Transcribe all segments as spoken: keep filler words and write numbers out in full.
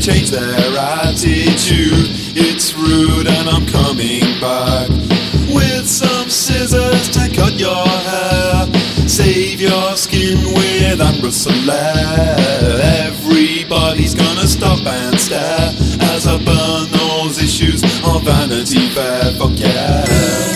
change their attitude. It's rude and I'm coming back with some scissors to cut your hair. Save your skin with Amber Soler. Everybody's gonna stop and stare as I burn those issues of Vanity Fair. Fuck yeah.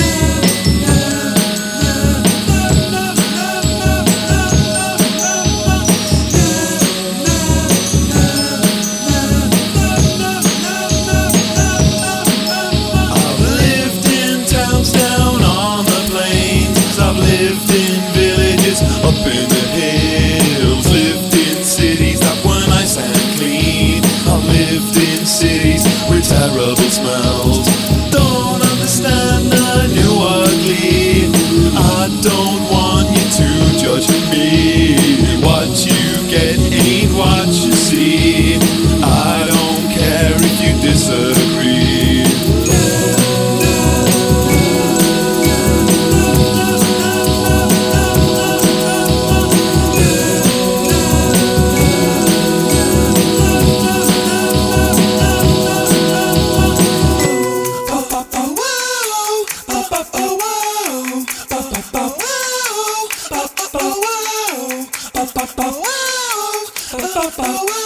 Lived in villages up in the hills, lived in cities that were nice and clean. I've lived in cities with terrible smells. Don't understand the new ugly. I don't want you to judge me. What you get ain't what you see. I don't care if you disagree.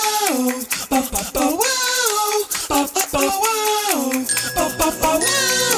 Wow.